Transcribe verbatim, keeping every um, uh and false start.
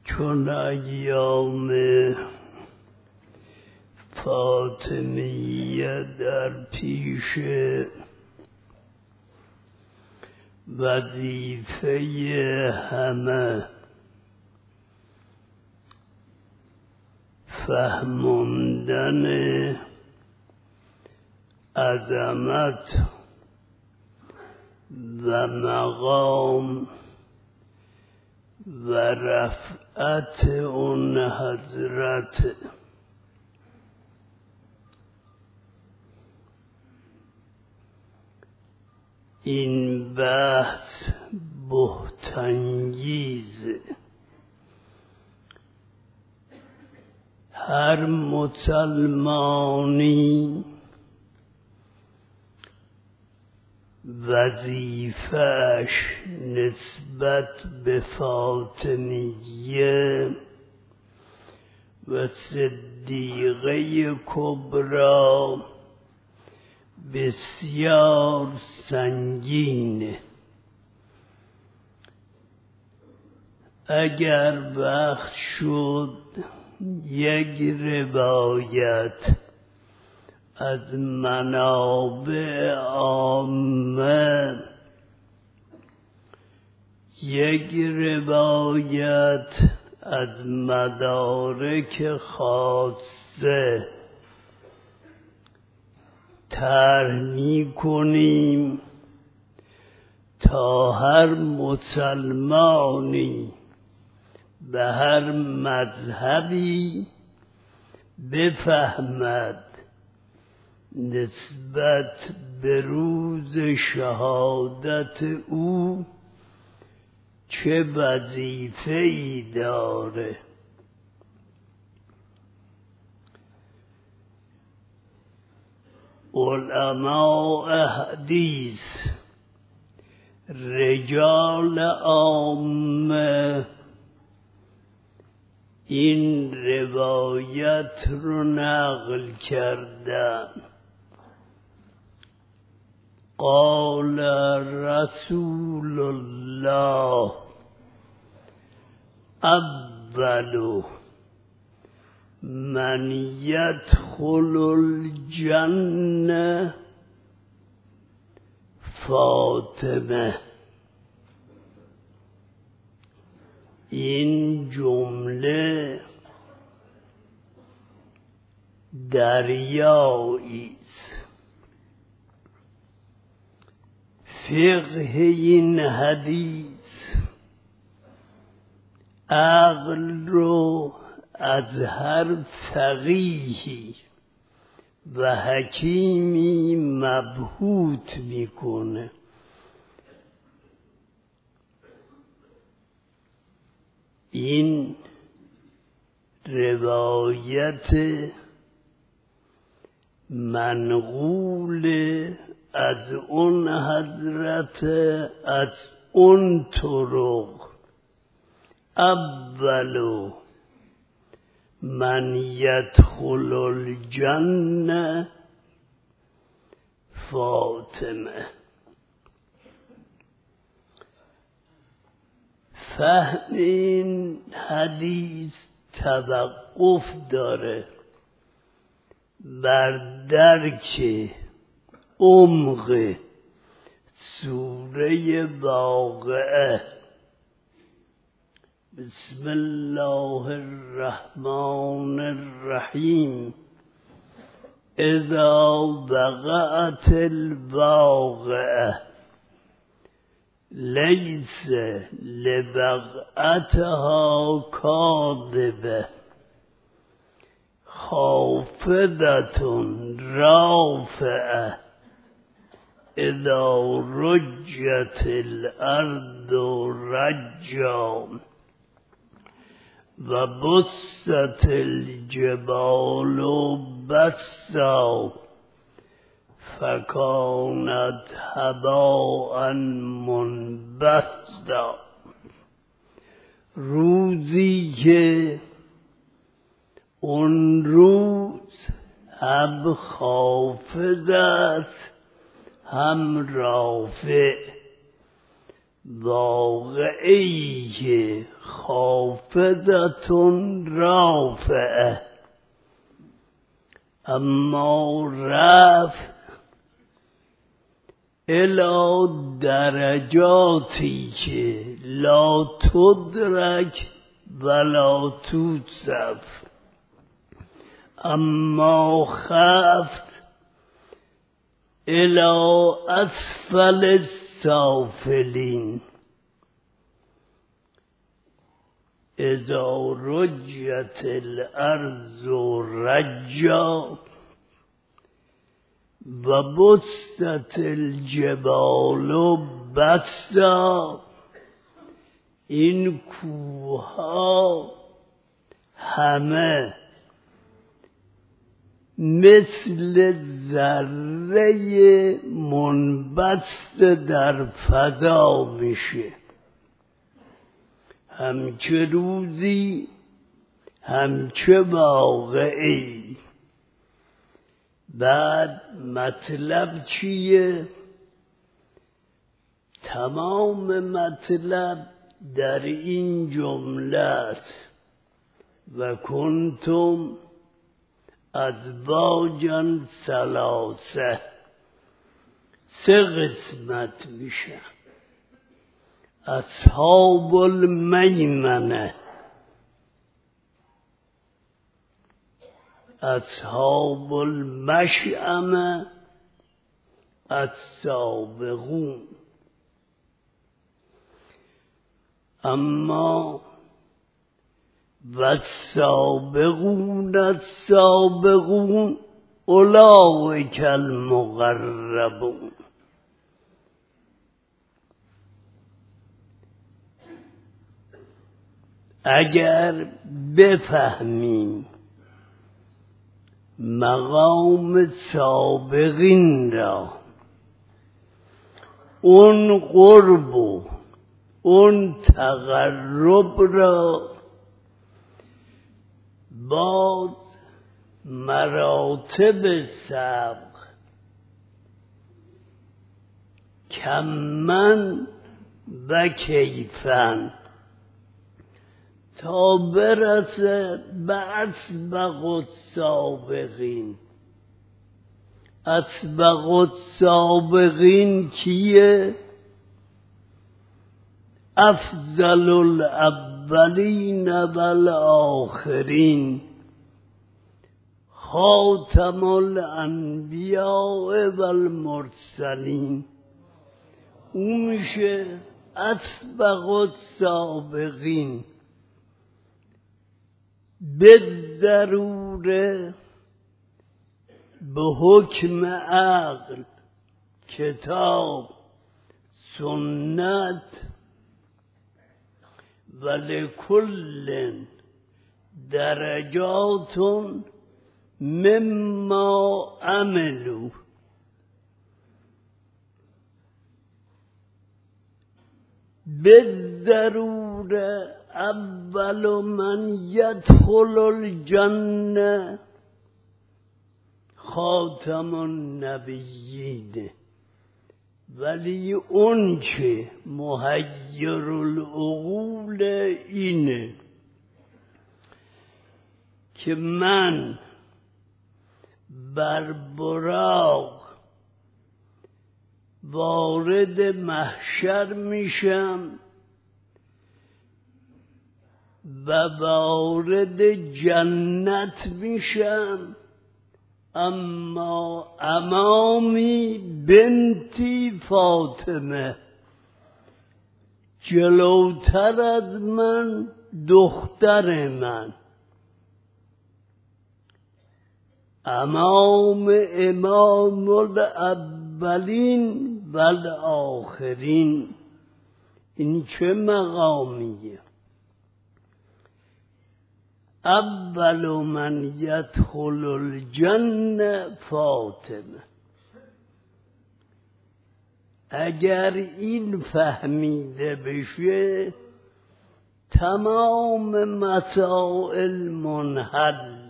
چون ایام فاطمیه در پیش وظیفه همه فهموندن عظمت و مقام و رفعت اون حضرت این بحث بهت‌انگیز. هر مسلمانی وظیفه‌اش نسبت به فاطمیه و صدیقه کبری بسیار سنگینه. اگر وقت شد یک روایت از منابع عامه، یک روایت از مدارک خاصه طرح می‌کنیم تا هر مسلمانی به هر مذهبی بفهمد نسبت به روز شهادت او چه وظیفه‌ای داره. علماء حدیث، رجال عامه این روایت رو نقل کردن. قال رسول الله اول من يدخل الجنة فاطمه. این جمله دریایی است. فقه این حدیث عقل رو از هر فقیهی و حکیمی مبهوت میکنه. این روایت منقول از اون حضرت از اون طرق. اولو من يدخل الجنة فاطمه. فهم این حدیث توقف داره بر درک عمق سوره واقعه. بسم الله الرحمن الرحیم. اذا وقعت الواقعه لیس لوقعتها کاذبه خافضة رافعه اذا رجت الارض رجا و بست الجبال بسا فکانت هباء منبثا. روزی که اون روز هم خافض است هم رافع واقعی که خافضتون رافعه، اما رفع الی درجاتی که لا تدرک ولا توصف، اما خفت الی اسفل السافلین. اذا رجت الارض رجا و بست الجبال بسا. این کوها همه مثل ذره منبسط در فضا میشه، همچه روزی همچه واقعی. بعد مطلب چیه؟ تمام مطلب در این جمله است و کنتم ازواجا ثلاثه. سه قسمت میشه. اصحاب المیمنه، اصحاب المشأمه، السابقون. اما والسابقون السابقون اولئک المقربون. اگر بفهمیم مقام سابقین را، اون قرب و اون تقرب را، باز مراتب سبق کمن و کیفن تا برسه به اسبق السابقین. اسبق السابقین کیه؟ افضل الاولین والآخرین، خاتم الانبیاء والمرسلین. اون میشه اسبق السابقین. به ضروره به حکم عقل، کتاب، سنت، ولکل درجات مما عملوا. بالضروره اول من یدخل الجنه خاتم النبیین. ولی اون که محیر العقول اینه که من بر براق وارد محشر میشم و وارد جنت میشم، اما امامی بنتی فاطمه، جلوتر از من دختر من، امام امام الاولین و الاخرین. این چه مقامیه؟ اول من یدخل الجنه فاطمه. اگر این فهمیده بشه تمام مسائل منحل.